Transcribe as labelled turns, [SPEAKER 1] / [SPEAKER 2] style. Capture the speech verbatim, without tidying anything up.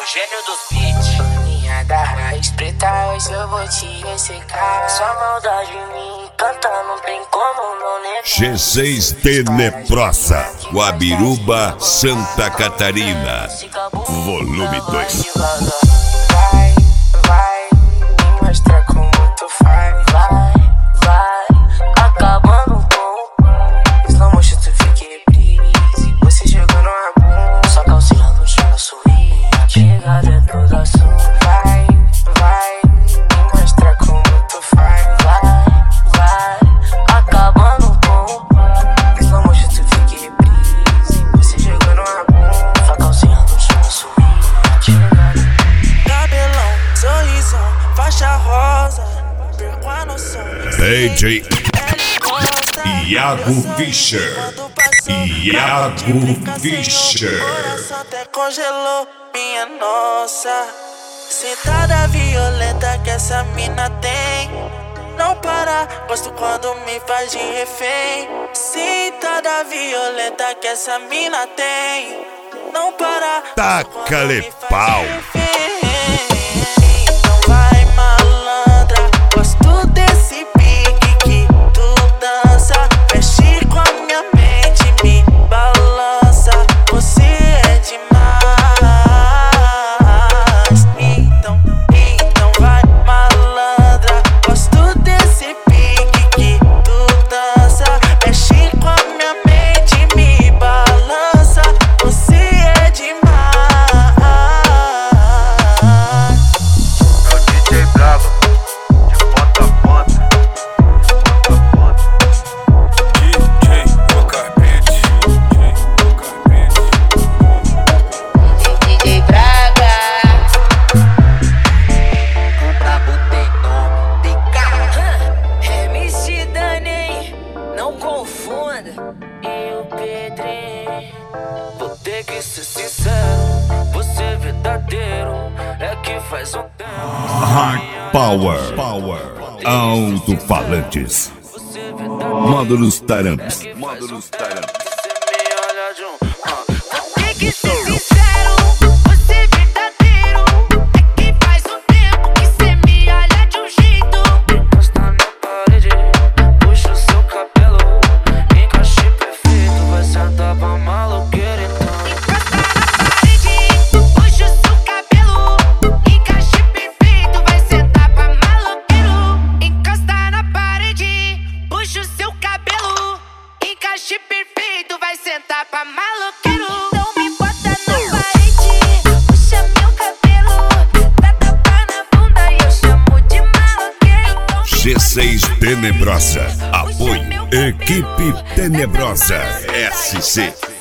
[SPEAKER 1] O gênio dos beats.
[SPEAKER 2] Minha da raiz preta, hoje eu vou te ressecar. Só maldade em mim, canta, não tem como não negar.
[SPEAKER 3] G seis Tenebrosa, Guabiruba, Santa Catarina. Volume dois.
[SPEAKER 2] Vai, vai, me mostra como tu faz. Vai, vai, acabando com o slow motion, tu fica em reprise. Você chegou no abum, só calcinha no chão da suíte. Chega dentro da sua. Vai, vai, me mostra como tu faz. Vai, vai, acabando com o slow motion, tu fica em reprise. Você chegou no abum, só calcinha no chão da suíte.
[SPEAKER 4] Cabelão, sorrisão, faixa rosa, perco a noção.
[SPEAKER 3] D J Iago Fischer. Iago Fischer.
[SPEAKER 4] Coração até congelou, minha nossa. Sentada violenta que essa mina tem. Não para, gosto quando me faz de refém. Sentada violenta que essa mina tem. Não para,
[SPEAKER 3] Taca-lhe pau.
[SPEAKER 4] então vai malandra, gosto desse pique que tu dança. Mexe com a minha mente, me balança. Você é demais. Então, então vai malandra, gosto desse pique que tu dança. Mexe com a minha mente, me balança. Você é demais.
[SPEAKER 5] É o D J Bravo, de ponta a ponta, de ponta a ponta.
[SPEAKER 6] D J o Carpete, D J o Carpete.
[SPEAKER 7] D J Braga.
[SPEAKER 2] O brabo tem nome, tem cara.
[SPEAKER 7] M C Dani, não confunda.
[SPEAKER 2] E o Pedrinho.
[SPEAKER 1] Vou ter que ser sincero, você é verdadeiro. É que faz um tempo.
[SPEAKER 3] Hard Power. Power. Alto-falantes.
[SPEAKER 1] Você é verdadeiro.
[SPEAKER 3] Módulos Taramps.
[SPEAKER 1] Módulos Taramps. Você me olha de um.
[SPEAKER 7] Tem que ser sincero, você é verdadeiro. É que faz um tempo que cê me olha de um jeito.
[SPEAKER 1] Encosta na parede, puxa o seu cabelo. Encaixe perfeito, vai sentar pra maloqueira então.
[SPEAKER 7] Encosta na parede, puxa o seu cabelo. Encaixe perfeito, vai sentar pra maloqueiro. Encosta na parede, puxa o seu cabelo. Encaixe perfeito, vai sentar pra maloqueiro. Então me bota na parede, puxa meu cabelo. Dá tapa na bunda e eu chamo de maloqueiro. Então
[SPEAKER 3] G seis Tenebrosa. Apoio Equipe Tenebrosa S C.